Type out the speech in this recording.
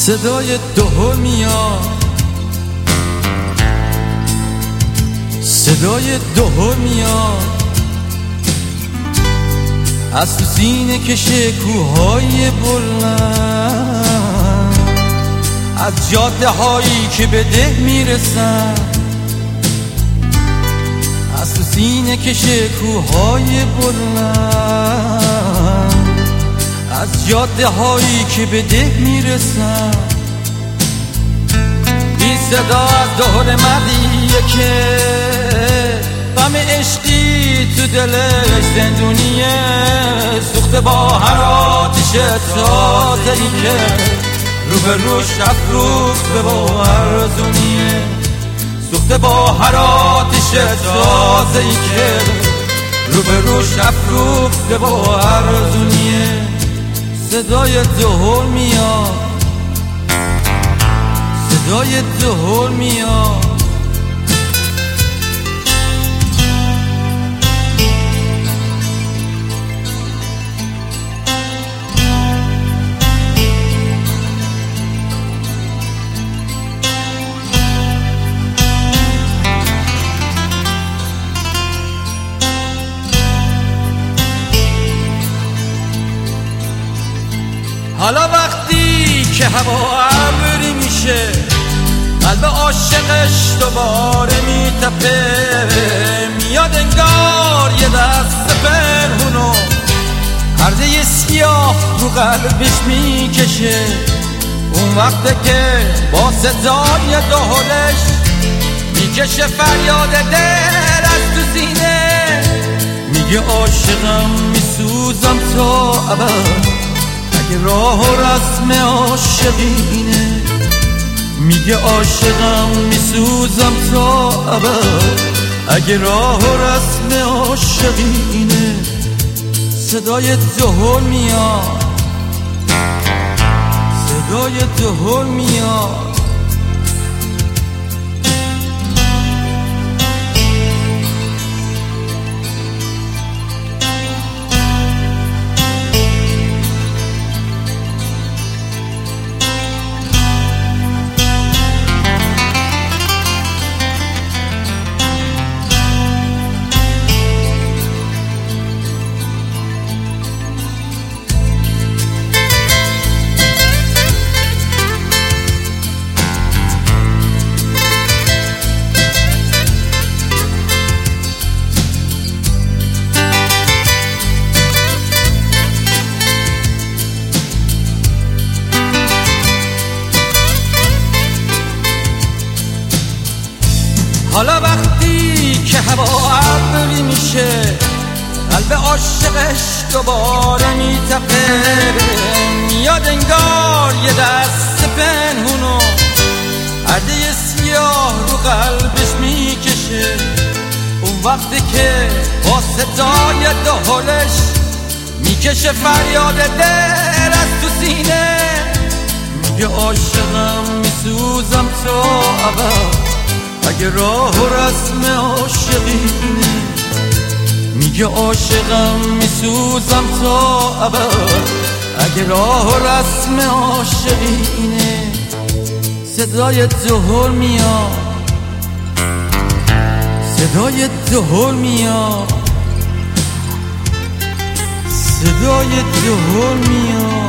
صدای دهل میاد، صدای دهل میاد از تو سینه کشه کوههای بلند، از جاده هایی که به ده میرسن، از تو سینه کشه کوههای بلند، از جاده هایی که به ده میرسن. این صدا از دهل مردیه که غم عشقی تو دلش زندونیه، سوخته با هر آتش تازه‌ای که رو به روش افروخته با ارزونیه، سوخته با هر آتش تازه‌ای که رو به روش افروخته با ارزونیه. صدای دهل میاد، صدای دهل میاد. حالا وقتی که هوا ابری میشه، قلب عاشقش دوباره میتپه، میاد انگار یه دست پنهونو پرده سیاه رو قلبش میکشه. اون وقته که با صدای دهلش میکشه فریاد دل از تو سینه، میگه عاشقم میسوزم تا ابد اگه راه و رسم عاشقینه، میگه عاشقم میسوزم تا ابد اگه راه و رسم عاشقینه. صدای دهل میاد، صدای دهل میاد. حالا وقتی که هوا ابری میشه، قلب عاشقش دوباره میتپه، میاد انگار یه دست پنهونو پرده سیاه رو قلبش میکشه. اون وقتی که با صدای دهلش میکشه فریاد دل از تو سینه، میگه عاشقم میسوزم تا ابد اگه راه و رسم عاشقینه، میگه عاشقم میسوزم تا ابد اگه راه و رسم عاشقینه. صدای دهل میاد، صدای دهل میاد، صدای دهل میاد.